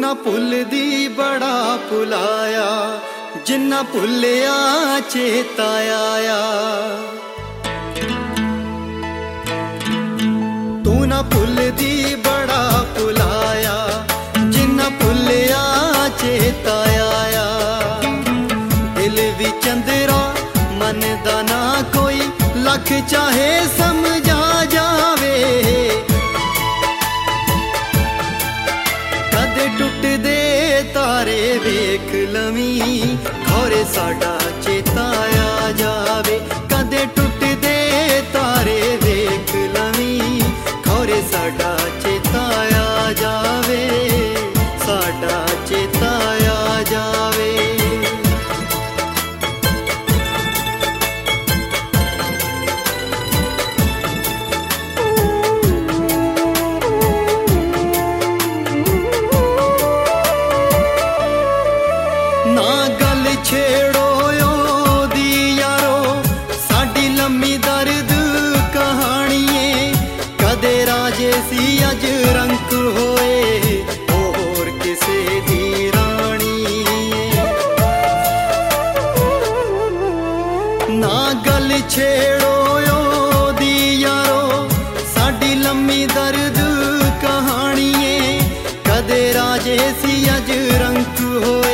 ना भुलदी बड़ा भुलाया, जिन्ना भुलिया चेता आया। तू ना भुलदी बड़ा भुलाया, जिन्ना भुलिया चेता आया। दिल भी चंदरा मन दा ना कोई, लख चाहे समझा जावे। कदे टुटदे तारे वेख लवीं, खौरे साडा चेता आ जावे। कदे टुटदे तारे वेख लवीं, खौरे साडा चेता आ जावे, साडा चेता आ जावे। ना गल छेड़ो दी यारो, साडी लम्मी दर्द कहानिए। कदे राजे सी अज रंक होए, होर किसे दी रानी। ना गल छेड़ो दी यारो, साडी लम्मी दर्द कहानिए। कदे राजे सी अज रंक होए,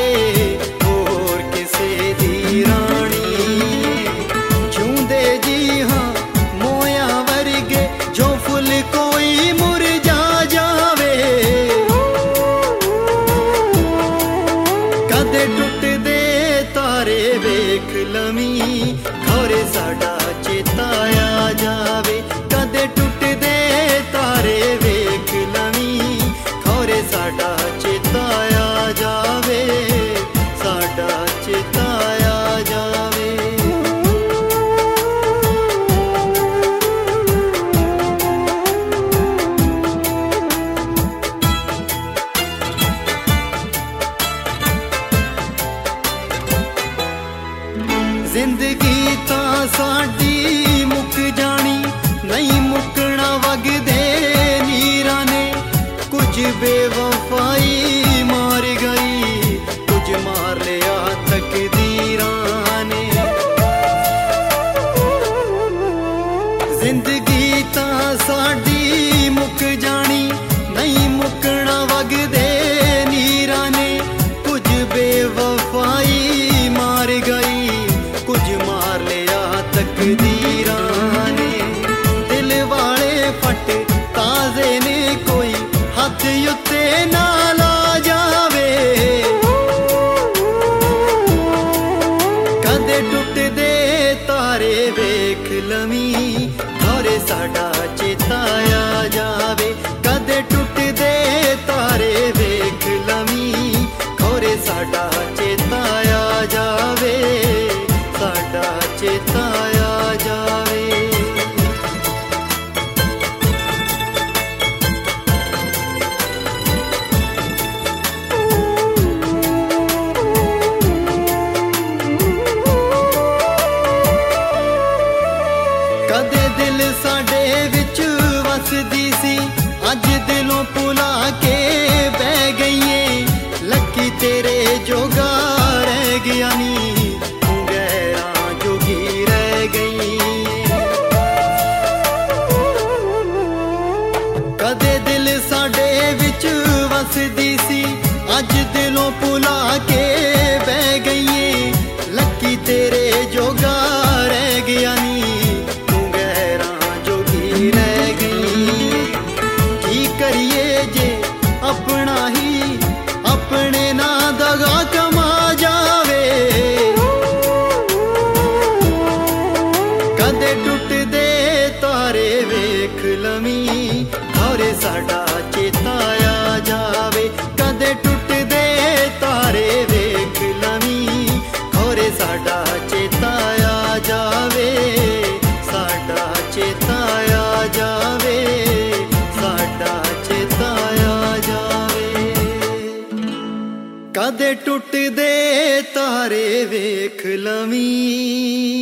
टुटदे तारे वेख लवीं, खौरे साडा चेता आ जावे। कदे टुटदे तारे वेख लवीं, खौरे साडा चेता आ जावे, साडा चेता आ जावे। जिंदगी तां साडी मुक जानी, नहीं मुकना वगदे नीरां ने। कुछ बेवफाई मार गई, कुछ मार लिया तकदीरां ने। जिंदगी तां साडी मुक जानी, नहीं मुकना वगदे नीरां ने। कुछ बेवफाई मार गई, कुछ मार लिया तकदीरां ने। दिल वाले फट ताजे ने, कोई हथ उत्ते ना ला जावे। कदे टुटदे तारे वेख लवीं, खौरे साडा चेता आ जावे। कदे टुटदे तारे वेख लवीं, खौरे साडा चेता आ जावे, साडा चेता आ जावे। कदे दिल साडे विच वसदी सी, अज दिलों भुला के बह गईए। लकी तेरे जोगा रह गया नी, गैरां जोगी रह गई। कदे दिल साडे विच वसदी सी, अज दिलों भुला के बह गईए। लकी तेरे जोगा रह गया नी, रह गई। की करिए जे अपना ही अपने ना दगा कमा जावे। कदे टुटदे तारे वेख लवीं, खौरे साडा चेता आ जावे। कदे टुटदे तारे वेख लवीं, खौरे साडा चेता आ जावे, साडा चेता आ जावे, साडा चेता आ जावे। कदे टुटदे तारे वेख लवीं।